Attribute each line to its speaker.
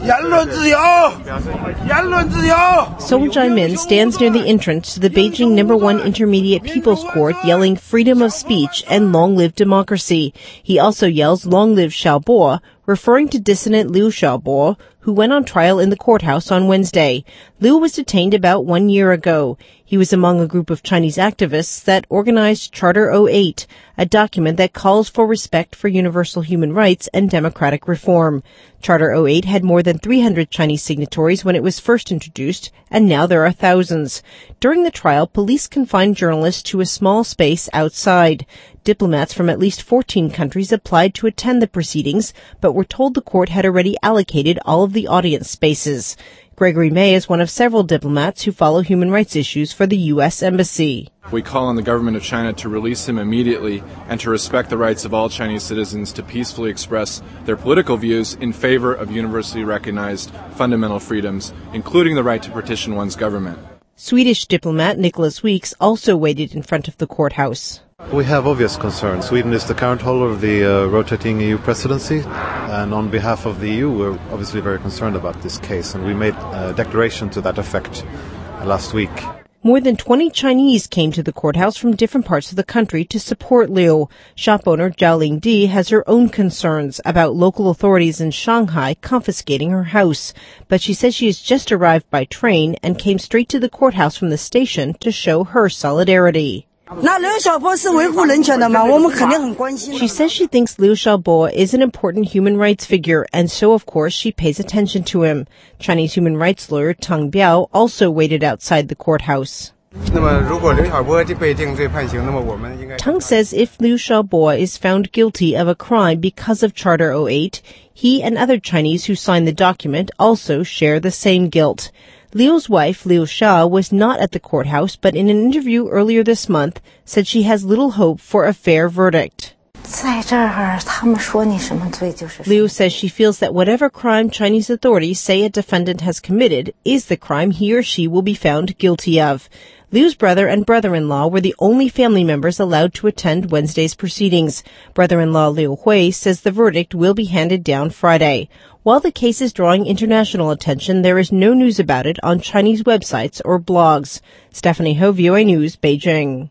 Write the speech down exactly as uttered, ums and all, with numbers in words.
Speaker 1: Song Jai-min stands near the entrance to the Beijing number one Intermediate People's Court yelling freedom of speech and long live democracy. He also yells long live Xiaobo, referring to dissident Liu Xiaobo, who went on trial in the courthouse on Wednesday. Liu was detained about one year ago. He was among a group of Chinese activists that organized Charter oh eight, a document that calls for respect for universal human rights and democratic reform. Charter oh eight had more than three hundred Chinese signatories when it was first introduced, and now there are thousands. During the trial, police confined journalists to a small space outside. Diplomats from at least fourteen countries applied to attend the proceedings, but were told the court had already allocated all of the audience spaces. Gregory May is one of several diplomats who follow human rights issues for the U S Embassy.
Speaker 2: We call on the government of China to release him immediately and to respect the rights of all Chinese citizens to peacefully express their political views in favor of universally recognized fundamental freedoms, including the right to petition one's government.
Speaker 1: Swedish diplomat Nicholas Weeks also waited in front of the courthouse.
Speaker 3: We have obvious concerns. Sweden is the current holder of the uh, rotating E U presidency, and on behalf of the E U, we're obviously very concerned about this case, and we made a declaration to that effect uh, last week.
Speaker 1: More than twenty Chinese came to the courthouse from different parts of the country to support Liu. Shop owner Zhao Lingdi has her own concerns about local authorities in Shanghai confiscating her house, but she says she has just arrived by train and came straight to the courthouse from the station to show her solidarity. She says she thinks Liu Xiaobo is an important human rights figure, and so, of course, she pays attention to him. Chinese human rights lawyer Tang Biao also waited outside the courthouse. Tang says if Liu Xiaobo is found guilty of a crime because of Charter oh eight, he and other Chinese who signed the document also share the same guilt. Liu's wife, Liu Xia, was not at the courthouse, but in an interview earlier this month said she has little hope for a fair verdict. Liu says she feels that whatever crime Chinese authorities say a defendant has committed is the crime he or she will be found guilty of. Liu's brother and brother-in-law were the only family members allowed to attend Wednesday's proceedings. Brother-in-law Liu Hui says the verdict will be handed down Friday. While the case is drawing international attention, there is no news about it on Chinese websites or blogs. Stephanie Ho, V O A News, Beijing.